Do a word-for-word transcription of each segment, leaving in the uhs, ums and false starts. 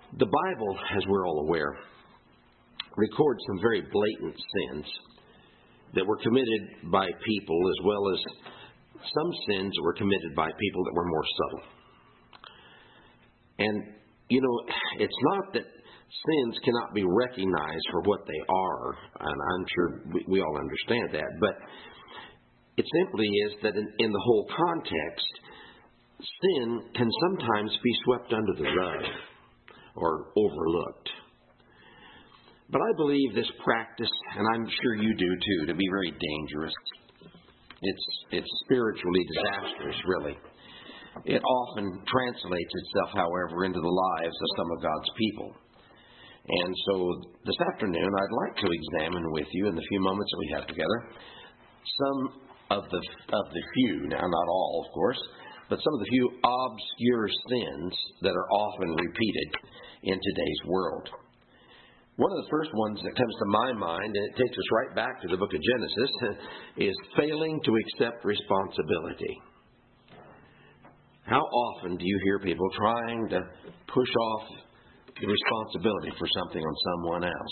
The Bible, as we're all aware, records some very blatant sins that were committed by people, as well as some sins that were committed by people that were more subtle. And, you know, it's not that sins cannot be recognized for what they are, and I'm sure we, we all understand that, but it simply is that in, in the whole context, sin can sometimes be swept under the rug or overlooked. But I believe this practice, and I'm sure you do too, to be very dangerous. It's, it's spiritually disastrous, really. It often translates itself, however, into the lives of some of God's people. And so this afternoon, I'd like to examine with you, in the few moments that we have together, some of the of the few, now not all, of course, but some of the few obscure sins that are often repeated in today's world. One of the first ones that comes to my mind, and it takes us right back to the book of Genesis, is failing to accept responsibility. How often do you hear people trying to push off the responsibility for something on someone else?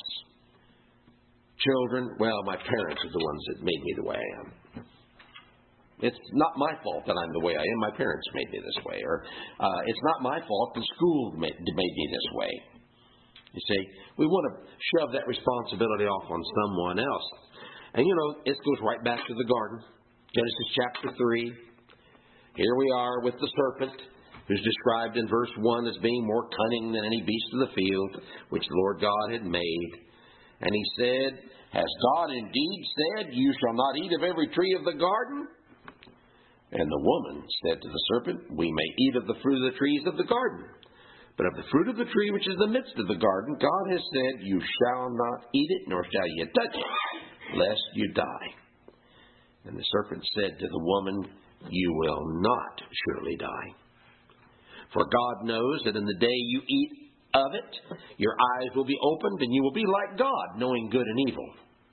Children, well, my parents are the ones that made me the way I am. It's not my fault that I'm the way I am. My parents made me this way. Or uh, it's not my fault the school made, made me this way. You see, we want to shove that responsibility off on someone else. And, you know, it goes right back to the garden. Genesis chapter three. Here we are with the serpent, who's described in verse one as being more cunning than any beast of the field, which the Lord God had made. And he said, has God indeed said, you shall not eat of every tree of the garden? And the woman said to the serpent, we may eat of the fruit of the trees of the garden. But of the fruit of the tree which is in the midst of the garden, God has said, you shall not eat it, nor shall you touch it, lest you die. And the serpent said to the woman, you will not surely die. For God knows that in the day you eat of it, your eyes will be opened, and you will be like God, knowing good and evil.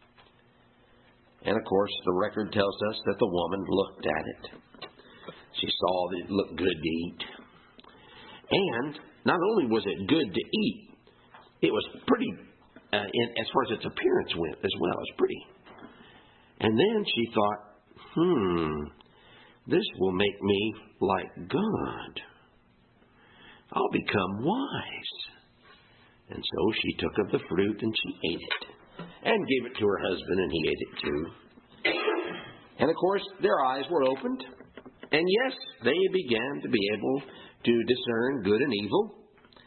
And, of course, the record tells us that the woman looked at it. She saw that it looked good to eat. And not only was it good to eat, it was pretty, uh, in, as far as its appearance went as well. It was pretty. And then she thought, hmm, this will make me like God. I'll become wise. And so she took of the fruit and she ate it. And gave it to her husband, and he ate it too. And of course, their eyes were opened. And yes, they began to be able to discern good and evil.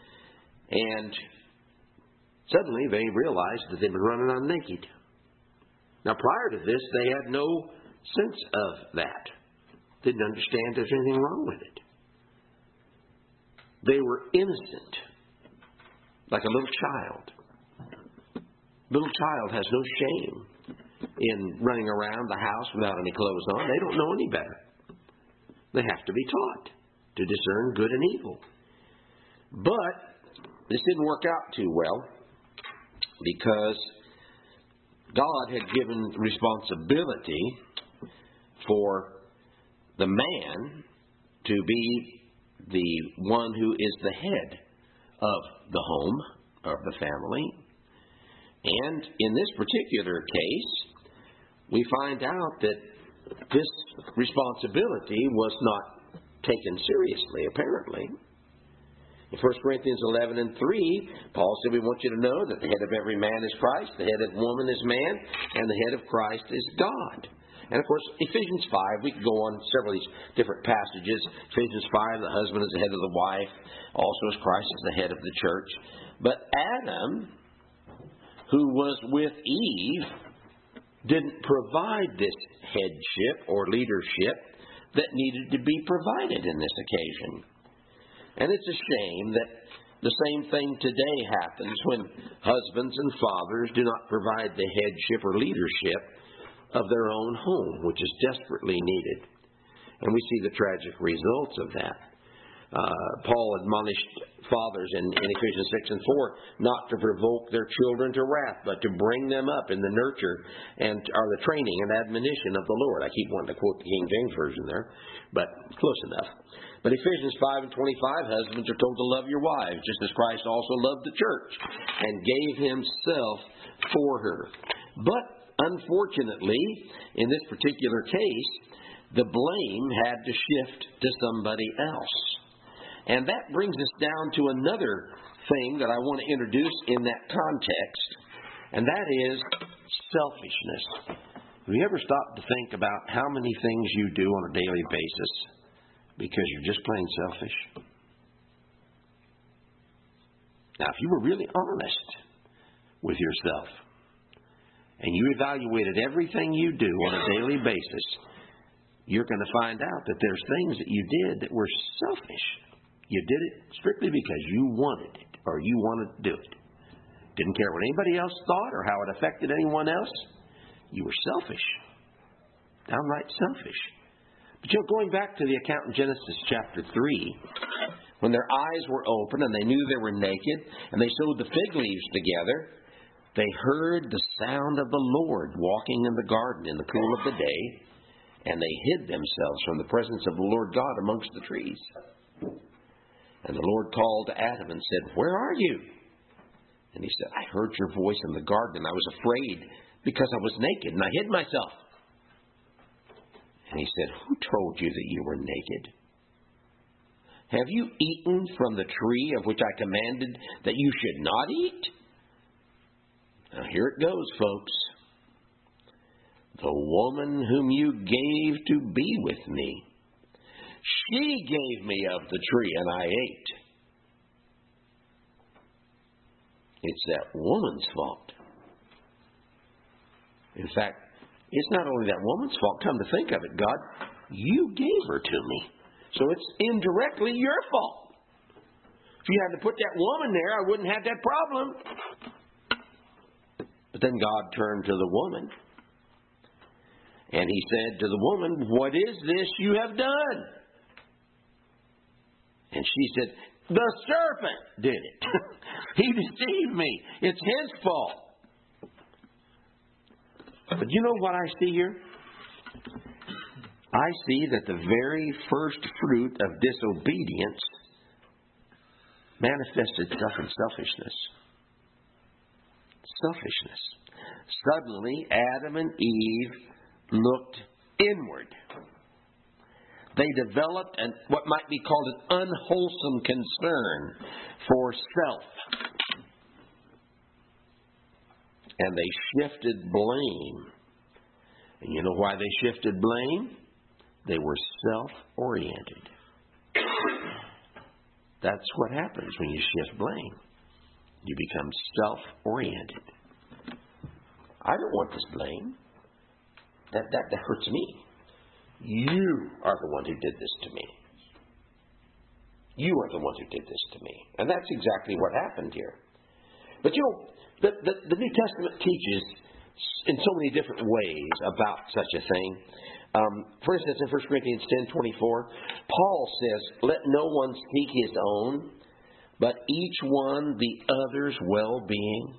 And suddenly they realized that they'd been running on naked. Now, prior to this, they had no sense of that. Didn't understand there's anything wrong with it. They were innocent, like a little child. Little child has no shame in running around the house without any clothes on. They don't know any better. They have to be taught to discern good and evil. But this didn't work out too well, because God had given responsibility for the man to be the one who is the head of the home, of the family. And in this particular case, we find out that this responsibility was not taken seriously, apparently. In First Corinthians eleven and three, Paul said, we want you to know that the head of every man is Christ, the head of woman is man, and the head of Christ is God. And, of course, Ephesians five, we could go on several of these different passages. Ephesians five, the husband is the head of the wife, also as Christ is the head of the church. But Adam, who was with Eve, didn't provide this headship or leadership that needed to be provided in this occasion. And it's a shame that the same thing today happens when husbands and fathers do not provide the headship or leadership of their own home, which is desperately needed. And we see the tragic results of that. Uh, Paul admonished fathers in, in Ephesians six and four not to provoke their children to wrath, but to bring them up in the nurture and or the training and admonition of the Lord. I keep wanting to quote the King James Version there, but close enough. But Ephesians five and twenty-five, husbands are told to love your wives, just as Christ also loved the church and gave himself for her. But unfortunately, in this particular case, the blame had to shift to somebody else. And that brings us down to another thing that I want to introduce in that context, and that is selfishness. Have you ever stopped to think about how many things you do on a daily basis because you're just plain selfish? Now, if you were really honest with yourself and you evaluated everything you do on a daily basis, you're going to find out that there's things that you did that were selfish. You did it strictly because you wanted it or you wanted to do it. Didn't care what anybody else thought or how it affected anyone else. You were selfish. Downright selfish. But you know, going back to the account in Genesis chapter three, when their eyes were open and they knew they were naked and they sewed the fig leaves together, they heard the sound of the Lord walking in the garden in the cool of the day, and they hid themselves from the presence of the Lord God amongst the trees. And the Lord called to Adam and said, "Where are you?" And he said, "I heard your voice in the garden, and I was afraid because I was naked, and I hid myself." And he said, "Who told you that you were naked? Have you eaten from the tree of which I commanded that you should not eat?" Now here it goes, folks. "The woman whom you gave to be with me, she gave me of the tree, and I ate." It's that woman's fault. In fact, it's not only that woman's fault. Come to think of it, God, you gave her to me. So it's indirectly your fault. If you had to put that woman there, I wouldn't have that problem. But then God turned to the woman, and he said to the woman, "What is this you have done?" And she said, "The serpent did it. He deceived me. It's his fault." But you know what I see here? I see that the very first fruit of disobedience manifested itself in selfishness. Selfishness. Suddenly, Adam and Eve looked inward. They developed an, what might be called an unwholesome concern for self. And they shifted blame. And you know why they shifted blame? They were self-oriented. That's what happens when you shift blame. You become self-oriented. I don't want this blame. That, that, that hurts me. You are the one who did this to me. You are the one who did this to me. And that's exactly what happened here. But you know, the, the, the New Testament teaches in so many different ways about such a thing. Um, for instance, in First Corinthians ten twenty-four, Paul says, "Let no one seek his own, but each one the other's well-being."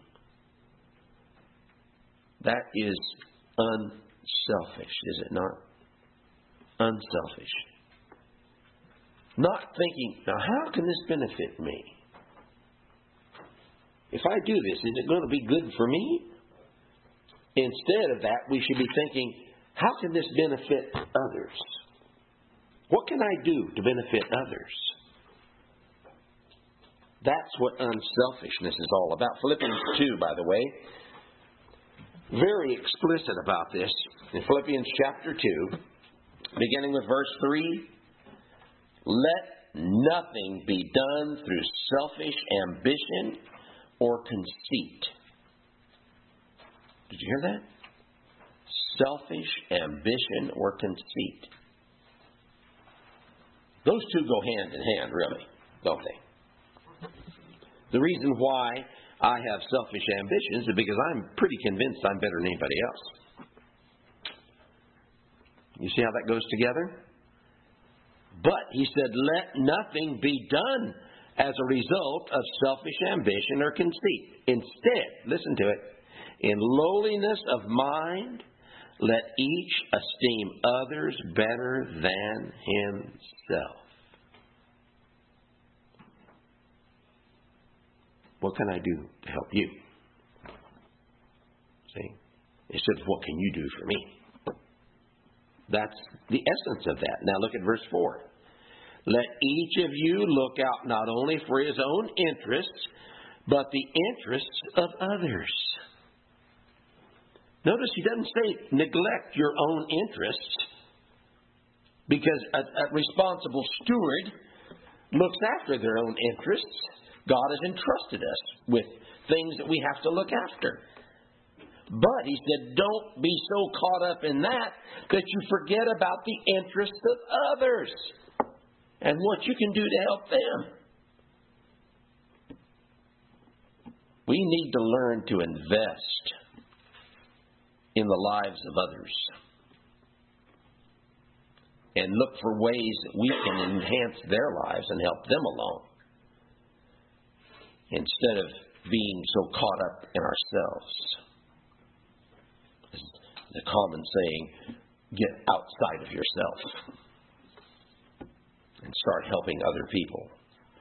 That is unselfish, is it not? Unselfish. Not thinking, now how can this benefit me? If I do this, is it going to be good for me? Instead of that, we should be thinking, how can this benefit others? What can I do to benefit others? That's what unselfishness is all about. Philippians two, by the way, very explicit about this. In Philippians chapter two, beginning with verse three, "Let nothing be done through selfish ambition or conceit." Did you hear that? Selfish ambition or conceit. Those two go hand in hand, really, don't they? The reason why I have selfish ambitions is because I'm pretty convinced I'm better than anybody else. You see how that goes together? But he said, let nothing be done as a result of selfish ambition or conceit. Instead, listen to it, in lowliness of mind, let each esteem others better than himself. What can I do to help you? See? Instead of what can you do for me? That's the essence of that. Now look at verse four. Let each of you look out not only for his own interests, but the interests of others. Notice he doesn't say neglect your own interests, because a, a responsible steward looks after their own interests. God has entrusted us with things that we have to look after. But he said, don't be so caught up in that that you forget about the interests of others and what you can do to help them. We need to learn to invest in the lives of others and look for ways that we can enhance their lives and help them along, instead of being so caught up in ourselves. The common saying, get outside of yourself and start helping other people.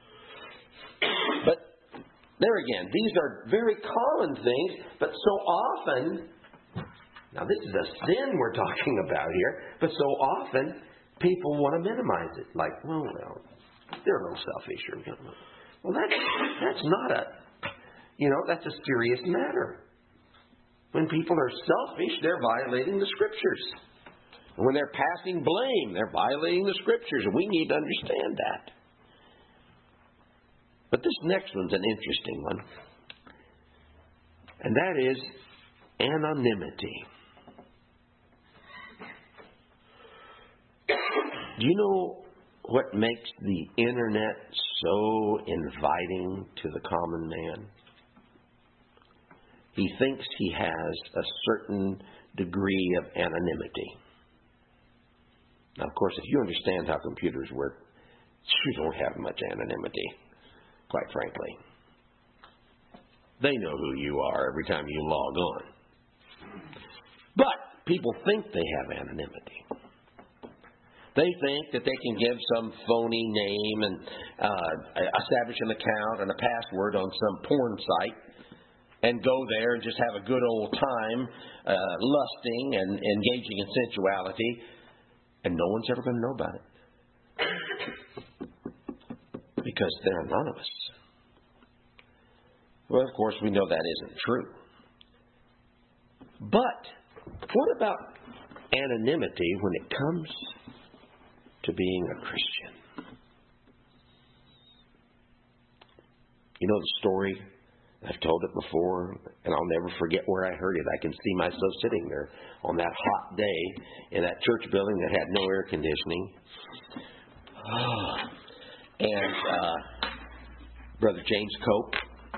But there again, these are very common things, but so often, now this is a sin we're talking about here, but so often people want to minimize it. Like, well, well they're a little selfish. Or, well, that's, that's not a, you know, that's a serious matter. When people are selfish, they're violating the Scriptures. And when they're passing blame, they're violating the Scriptures. And we need to understand that. But this next one's an interesting one. And that is anonymity. Do you know what makes the internet so inviting to the common man? He thinks he has a certain degree of anonymity. Now, of course, if you understand how computers work, you don't have much anonymity, quite frankly. They know who you are every time you log on. But people think they have anonymity. They think that they can give some phony name and uh, establish an account and a password on some porn site and go there and just have a good old time uh, lusting and engaging in sensuality, and no one's ever going to know about it because they're anonymous. Well, of course, we know that isn't true. But what about anonymity when it comes to being a Christian? You know the story? I've told it before, and I'll never forget where I heard it. I can see myself sitting there on that hot day in that church building that had no air conditioning. And uh, Brother James Cope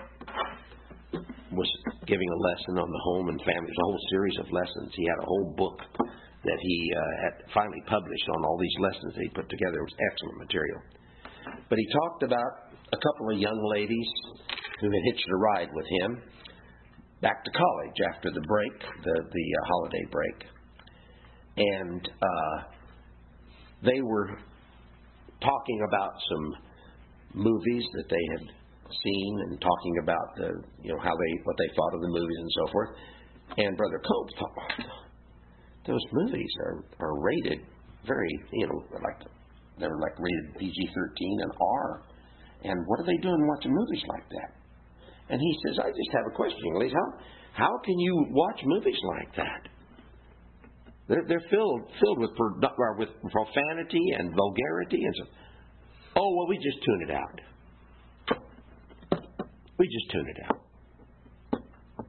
was giving a lesson on the home and family. It was a whole series of lessons. He had a whole book that he uh, had finally published on all these lessons that he put together. It was excellent material. But he talked about a couple of young ladies who had hitched a ride with him back to college after the break, the, the uh, holiday break. And uh, they were talking about some movies that they had seen and talking about the, you know, how they, what they thought of the movies and so forth. And Brother Cope thought, oh, those movies are, are rated very, you know, like they're like rated P G thirteen and R. And what are they doing watching movies like that? And he says, I just have a question, ladies. How, how can you watch movies like that? They're, they're filled filled with with profanity and vulgarity and so. Oh well, we just tune it out. We just tune it out.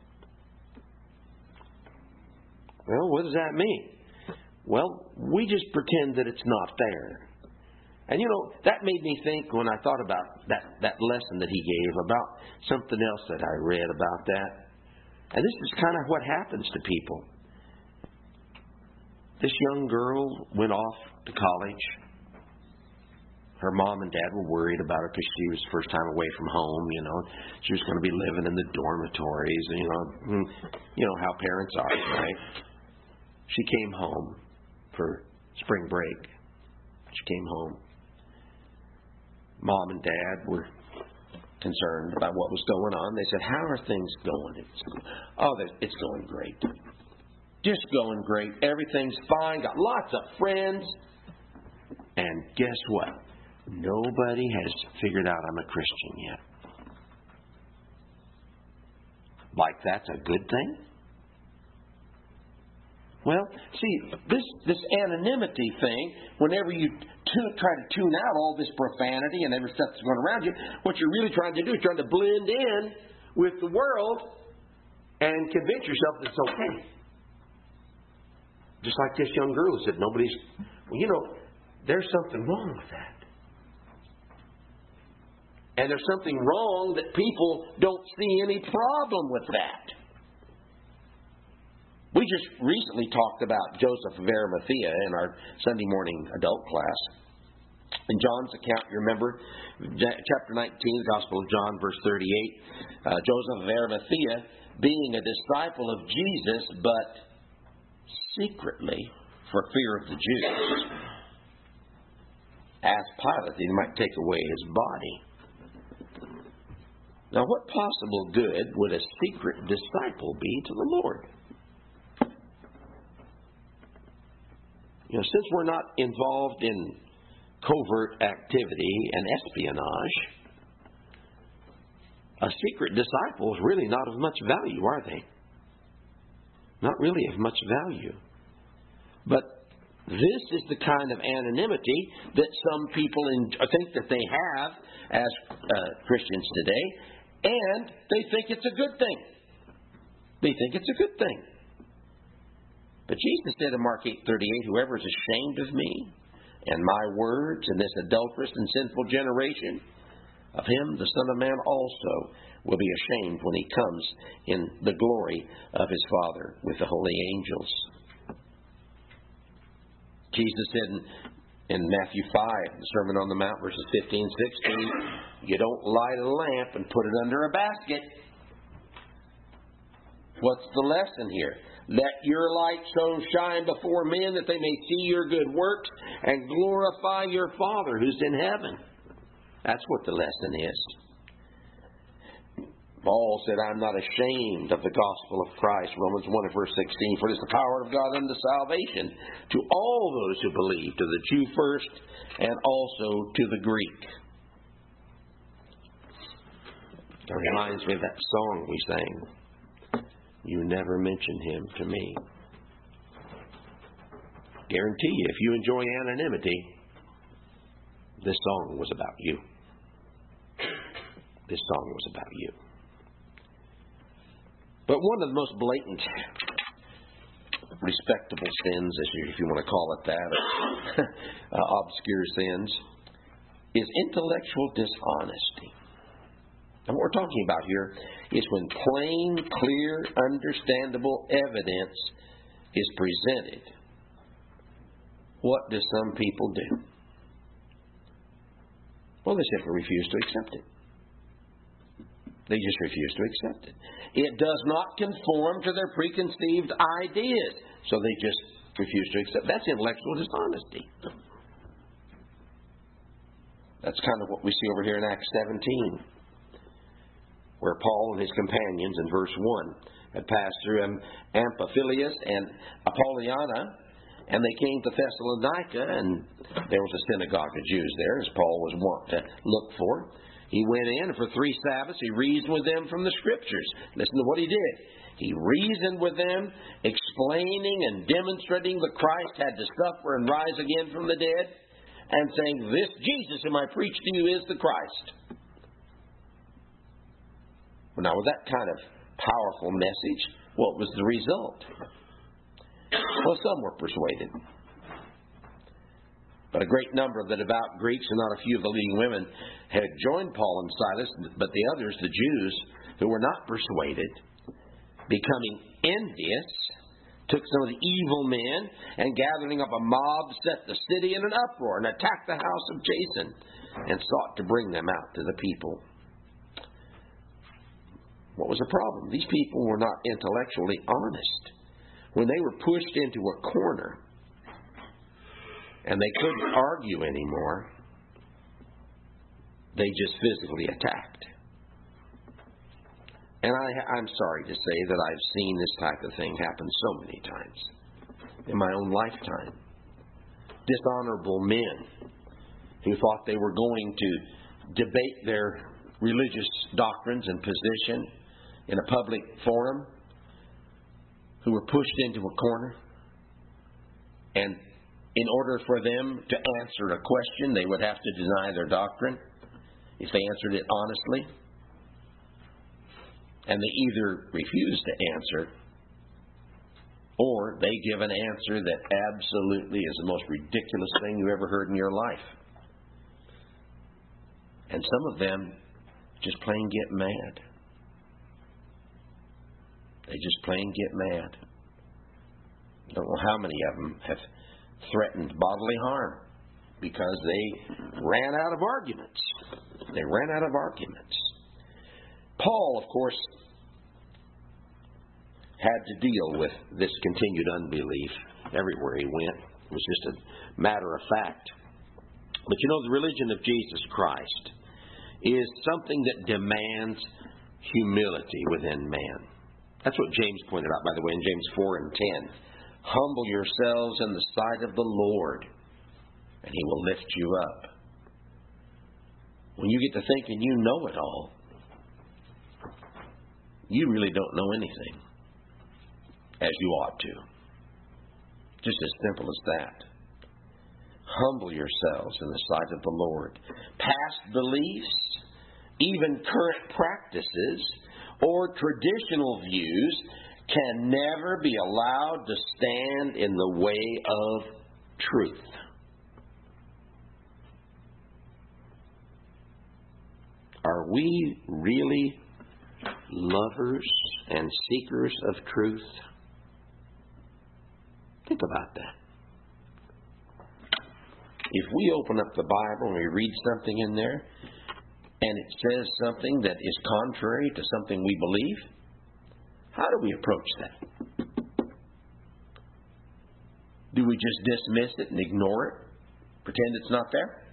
Well, what does that mean? Well, we just pretend that it's not there. And you know, that made me think when I thought about that, that lesson that he gave about something else that I read about that. And this is kind of what happens to people. This young girl went off to college. Her mom and dad were worried about her because she was the first time away from home, you know. She was going to be living in the dormitories, you know, you know how parents are, right? She came home for spring break. She came home. Mom and Dad were concerned about what was going on. They said, how are things going at school? Oh, it's going great. Just going great. Everything's fine. Got lots of friends. And guess what? Nobody has figured out I'm a Christian yet. Like that's a good thing? Well, see, this this anonymity thing, whenever you tu- try to tune out all this profanity and every stuff that's going around you, what you're really trying to do is trying to blend in with the world and convince yourself that it's okay. Just like this young girl who said, nobody's... Well, you know, there's something wrong with that. And there's something wrong that people don't see any problem with that. We just recently talked about Joseph of Arimathea in our Sunday morning adult class. In John's account, you remember, chapter nineteen, the Gospel of John, verse thirty-eight, uh, Joseph of Arimathea, being a disciple of Jesus, but secretly for fear of the Jews, asked Pilate that he might take away his body. Now, what possible good would a secret disciple be to the Lord? You know, since we're not involved in covert activity and espionage, a secret disciple is really not of much value, are they? Not really of much value. But this is the kind of anonymity that some people in, think that they have as uh, Christians today, and they think it's a good thing. They think it's a good thing. But Jesus said in Mark eight thirty-eight, whoever is ashamed of me and my words in this adulterous and sinful generation, of him the Son of Man also will be ashamed when he comes in the glory of his Father with the holy angels. Jesus said in, in Matthew five, the Sermon on the Mount, verses fifteen and sixteen, you don't light a lamp and put it under a basket. What's the lesson here? Let your light so shine before men that they may see your good works and glorify your Father who's in heaven. That's what the lesson is. Paul said, I'm not ashamed of the gospel of Christ, Romans one and verse sixteen, for it is the power of God unto salvation to all those who believe, to the Jew first and also to the Greek. It reminds me of that song we sang. You never mention him to me. Guarantee you, if you enjoy anonymity, this song was about you. This song was about you. But one of the most blatant, respectable sins, if you want to call it that, uh, obscure sins, is intellectual dishonesty. And what we're talking about here is when plain, clear, understandable evidence is presented. What do some people do? Well, they simply refuse to accept it. They just refuse to accept it. It does not conform to their preconceived ideas, so they just refuse to accept it. That's intellectual dishonesty. That's kind of what we see over here in Acts seventeen, where Paul and his companions in verse one had passed through Amphipolis and Apollonia, and they came to Thessalonica, and there was a synagogue of Jews there, as Paul was wont to look for. He went in, and for three Sabbaths he reasoned with them from the Scriptures. Listen to what he did. He reasoned with them, explaining and demonstrating that Christ had to suffer and rise again from the dead, and saying, this Jesus whom I preach to you is the Christ. Well, now, with that kind of powerful message, what was the result? Well, some were persuaded. But a great number of the devout Greeks and not a few of the leading women had joined Paul and Silas, but the others, the Jews, who were not persuaded, becoming envious, took some of the evil men and gathering up a mob, set the city in an uproar and attacked the house of Jason and sought to bring them out to the people. What was the problem? These people were not intellectually honest. When they were pushed into a corner and they couldn't argue anymore, they just physically attacked. And I, I'm sorry to say that I've seen this type of thing happen so many times in my own lifetime. Dishonorable men who thought they were going to debate their religious doctrines and position in a public forum, who were pushed into a corner, and in order for them to answer a question, they would have to deny their doctrine if they answered it honestly. And they either refuse to answer, or they give an answer that absolutely is the most ridiculous thing you ever heard in your life. And some of them just plain get mad. They just plain get mad. I don't know how many of them have threatened bodily harm because they ran out of arguments. They ran out of arguments. Paul, of course, had to deal with this continued unbelief everywhere he went. It was just a matter of fact. But you know, the religion of Jesus Christ is something that demands humility within man. That's what James pointed out, by the way, in James four and ten. Humble yourselves in the sight of the Lord, and He will lift you up. When you get to thinking you know it all, you really don't know anything, as you ought to. Just as simple as that. Humble yourselves in the sight of the Lord. Past beliefs, even current practices, or traditional views can never be allowed to stand in the way of truth. Are we really lovers and seekers of truth? Think about that. If we open up the Bible and we read something in there, and it says something that is contrary to something we believe, how do we approach that? Do we just dismiss it and ignore it? Pretend it's not there?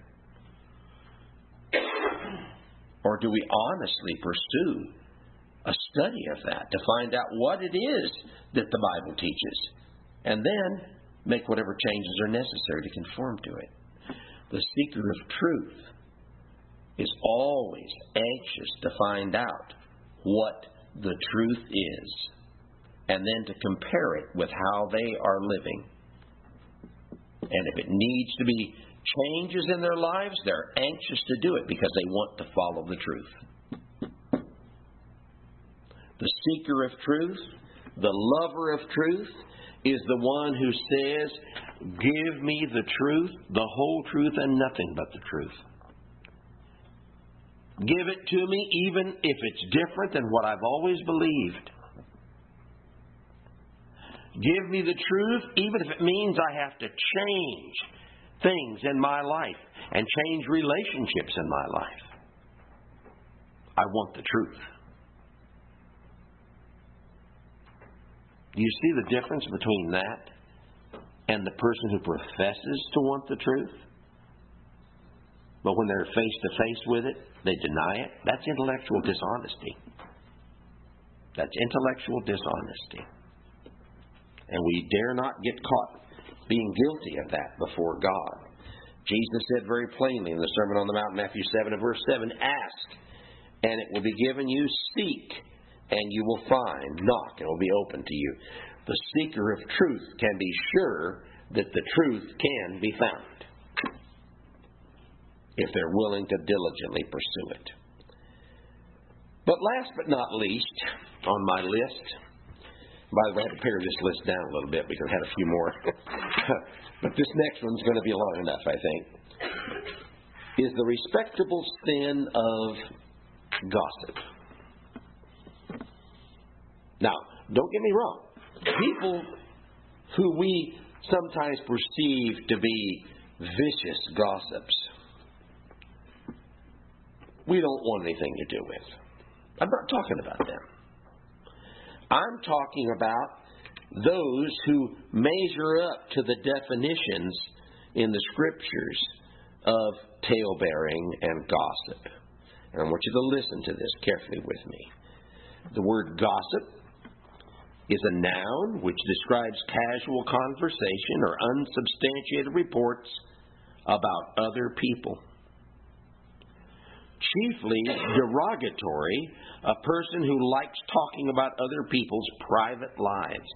Or do we honestly pursue a study of that to find out what it is that the Bible teaches, and then make whatever changes are necessary to conform to it? The seeker of truth is always anxious to find out what the truth is, and then to compare it with how they are living. And if it needs to be changes in their lives, they're anxious to do it because they want to follow the truth. The seeker of truth, the lover of truth, is the one who says, give me the truth, the whole truth, and nothing but the truth. Give it to me even if it's different than what I've always believed. Give me the truth even if it means I have to change things in my life and change relationships in my life. I want the truth. Do you see the difference between that and the person who professes to want the truth, but when they're face to face with it, they deny it? That's intellectual dishonesty. That's intellectual dishonesty. And we dare not get caught being guilty of that before God. Jesus said very plainly in the Sermon on the Mount, Matthew seven and verse seven, ask, and it will be given you. Seek, and you will find. Knock, and it will be open to you. The seeker of truth can be sure that the truth can be found if they're willing to diligently pursue it. But last but not least on my list, by the way, I had to pare this list down a little bit because I had a few more. But this next one's going to be long enough, I think. Is the respectable sin of gossip. Now, don't get me wrong. People who we sometimes perceive to be vicious gossips, we don't want anything to do with. I'm not talking about them. I'm talking about those who measure up to the definitions in the Scriptures of tale-bearing and gossip. And I want you to listen to this carefully with me. The word gossip is a noun which describes casual conversation or unsubstantiated reports about other people. Chiefly derogatory, a person who likes talking about other people's private lives.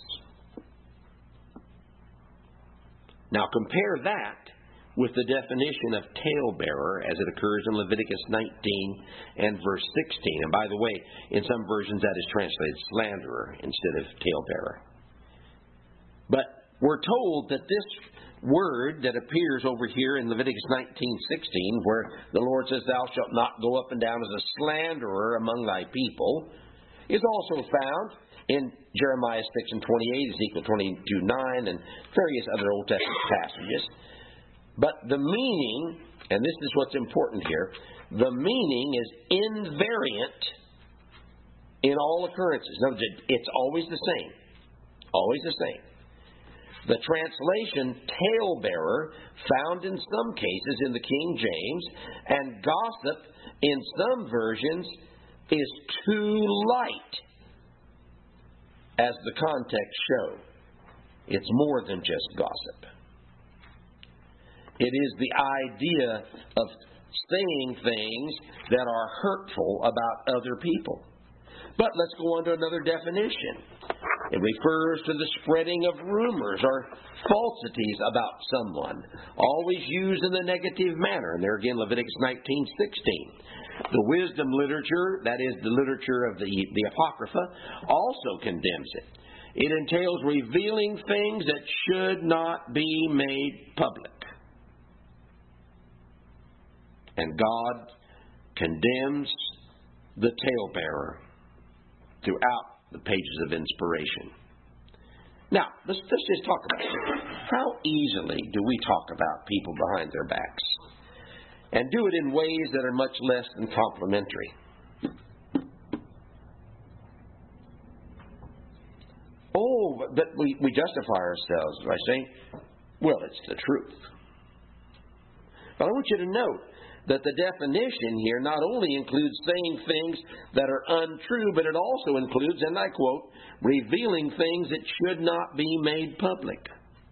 Now compare that with the definition of talebearer as it occurs in Leviticus nineteen and verse sixteen. And by the way, in some versions that is translated slanderer instead of talebearer. But we're told that this word that appears over here in Leviticus nineteen sixteen, where the Lord says, "Thou shalt not go up and down as a slanderer among thy people," is also found in Jeremiah six and twenty-eight, Ezekiel twenty-two nine, and various other Old Testament passages. But the meaning, and this is what's important here, the meaning is invariant in all occurrences. In other words, it's always the same. Always the same. The translation talebearer, found in some cases in the King James, and gossip in some versions, is too light, as the context shows. It's more than just gossip. It is the idea of saying things that are hurtful about other people. But let's go on to another definition. It refers to the spreading of rumors or falsities about someone, always used in the negative manner. And there again, Leviticus nineteen sixteen. The wisdom literature, that is the literature of the, the Apocrypha, also condemns it. It entails revealing things that should not be made public. And God condemns the talebearer throughout the pages of inspiration. Now, let's, let's just talk about it. How easily do we talk about people behind their backs? And do it in ways that are much less than complimentary. Oh, but we, we justify ourselves by saying, well, it's the truth. But I want you to note that the definition here not only includes saying things that are untrue, but it also includes, and I quote, revealing things that should not be made public.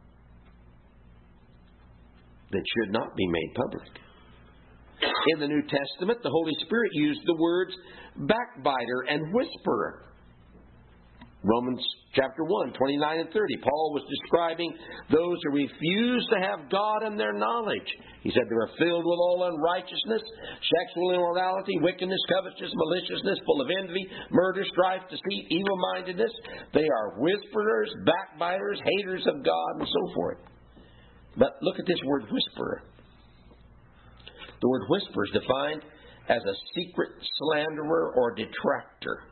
That should not be made public. In the New Testament, the Holy Spirit used the words backbiter and whisperer. Romans chapter one, twenty-nine and thirty. Paul was describing those who refuse to have God in their knowledge. He said they were filled with all unrighteousness, sexual immorality, wickedness, covetousness, maliciousness, full of envy, murder, strife, deceit, evil-mindedness. They are whisperers, backbiters, haters of God, and so forth. But look at this word whisperer. The word whisperer is defined as a secret slanderer or detractor.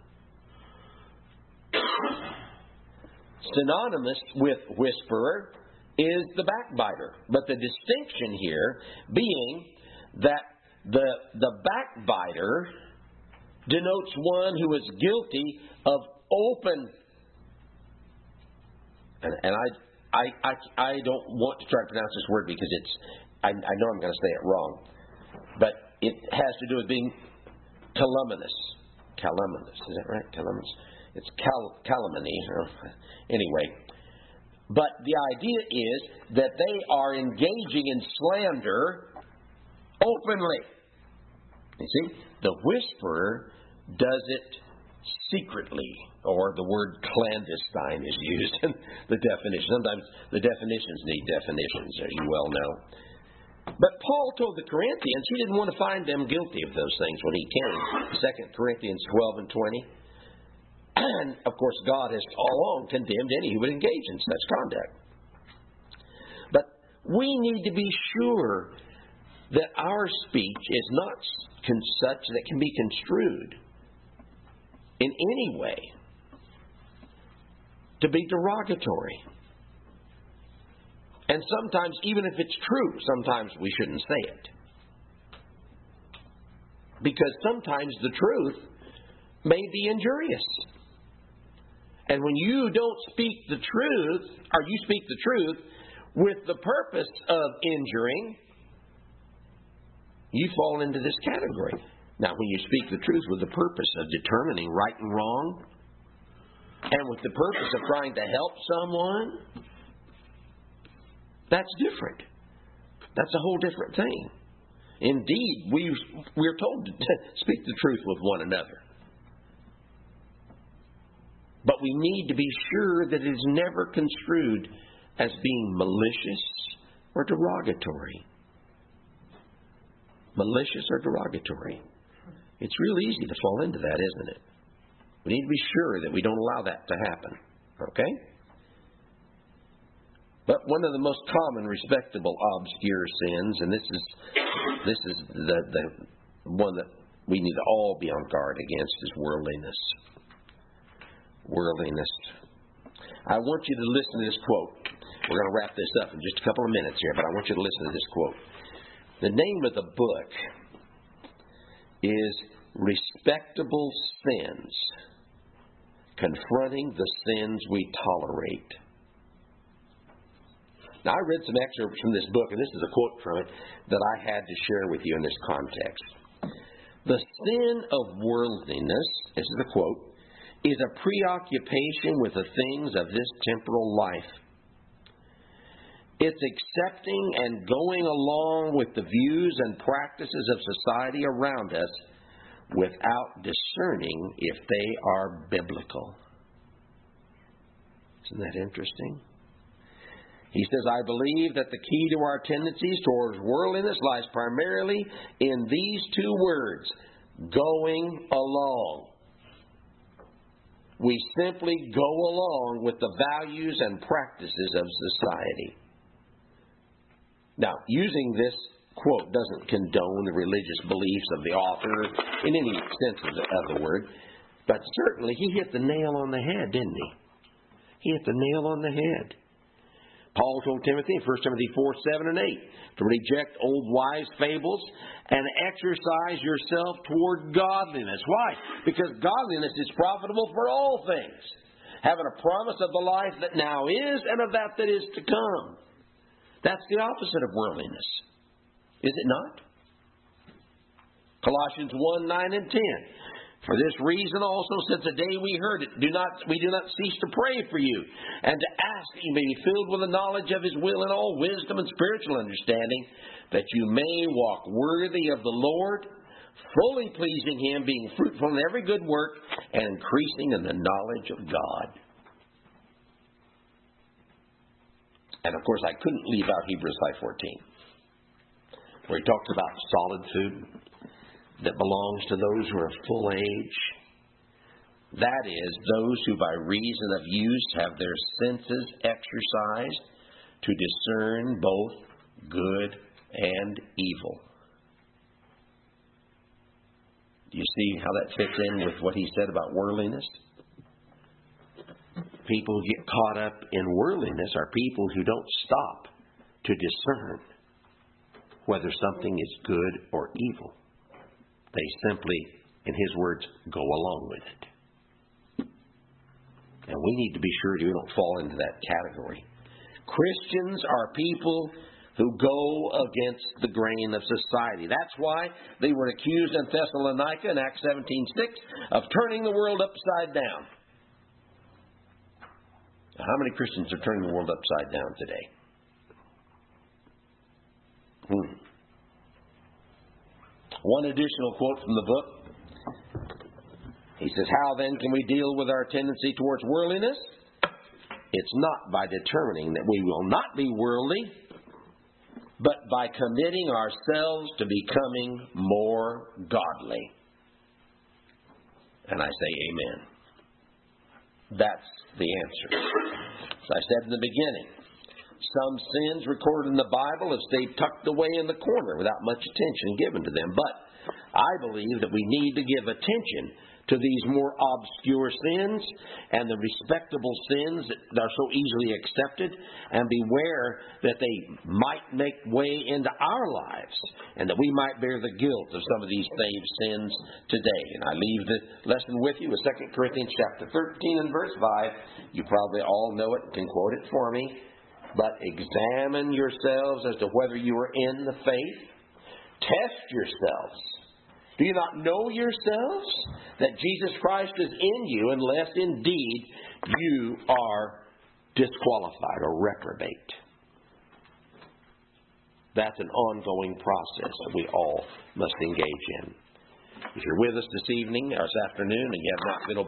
Synonymous with whisperer is the backbiter. But the distinction here being that the, the backbiter denotes one who is guilty of open, and, and I, I, I, I don't want to try to pronounce this word because it's, I, I know I'm going to say it wrong, but it has to do with being calumnious. Calumnious, is that right? Calumnious. It's cal- calumny. Anyway. But the idea is that they are engaging in slander openly. You see? The whisperer does it secretly, or the word clandestine is used in the definition. Sometimes the definitions need definitions, as you well know. But Paul told the Corinthians he didn't want to find them guilty of those things when he came. Second Corinthians twelve and twenty. And, of course, God has all along condemned any who would engage in such conduct. But we need to be sure that our speech is not such that can be construed in any way to be derogatory. And sometimes, even if it's true, sometimes we shouldn't say it. Because sometimes the truth may be injurious. And when you don't speak the truth, or you speak the truth with the purpose of injuring, you fall into this category. Now, when you speak the truth with the purpose of determining right and wrong, and with the purpose of trying to help someone, that's different. That's a whole different thing. Indeed, we, we're told to speak the truth with one another. But we need to be sure that it is never construed as being malicious or derogatory. Malicious or derogatory. It's real easy to fall into that, isn't it? We need to be sure that we don't allow that to happen. Okay? But one of the most common, respectable, obscure sins, and this is this is the, the one that we need to all be on guard against, is worldliness. Worldliness. I want you to listen to this quote. We're going to wrap this up in just a couple of minutes here, but I want you to listen to this quote. The name of the book is Respectable Sins, Confronting the Sins We Tolerate. Now, I read some excerpts from this book, and this is a quote from it that I had to share with you in this context. The sin of worldliness, this is a quote, is a preoccupation with the things of this temporal life. It's accepting and going along with the views and practices of society around us without discerning if they are biblical. Isn't that interesting? He says, I believe that the key to our tendencies towards worldliness lies primarily in these two words, going along. We simply go along with the values and practices of society. Now, using this quote doesn't condone the religious beliefs of the author in any sense of the, of the word, but certainly he hit the nail on the head, didn't he? He hit the nail on the head. Paul told Timothy in First Timothy four, seven, and eight to reject old wise fables and exercise yourself toward godliness. Why? Because godliness is profitable for all things, having a promise of the life that now is and of that that is to come. That's the opposite of worldliness. Is it not? Colossians one, nine, and ten. For this reason also, since the day we heard it, do not we do not cease to pray for you, and to ask that you may be filled with the knowledge of His will in all wisdom and spiritual understanding, that you may walk worthy of the Lord, fully pleasing Him, being fruitful in every good work, and increasing in the knowledge of God. And of course, I couldn't leave out Hebrews five fourteen, where he talks about solid food that belongs to those who are full age. That is, those who by reason of use have their senses exercised to discern both good and evil. Do you see how that fits in with what he said about worldliness? People who get caught up in worldliness are people who don't stop to discern whether something is good or evil. They simply, in his words, go along with it. And we need to be sure we don't fall into that category. Christians are people who go against the grain of society. That's why they were accused in Thessalonica in Acts seventeen six of turning the world upside down. How many Christians are turning the world upside down today? Hmm. One additional quote from the book. He says, how then can we deal with our tendency towards worldliness? It's not by determining that we will not be worldly, but by committing ourselves to becoming more godly. And I say amen. That's the answer. As I said in the beginning, some sins recorded in the Bible have stayed tucked away in the corner without much attention given to them. But I believe that we need to give attention to these more obscure sins and the respectable sins that are so easily accepted, and beware that they might make way into our lives and that we might bear the guilt of some of these saved sins today. And I leave the lesson with you with Second Corinthians chapter thirteen and verse five. You probably all know it and can quote it for me. But examine yourselves as to whether you are in the faith. Test yourselves. Do you not know yourselves that Jesus Christ is in you, unless indeed you are disqualified or reprobate? That's an ongoing process that we all must engage in. If you're with us this evening or this afternoon and you have not been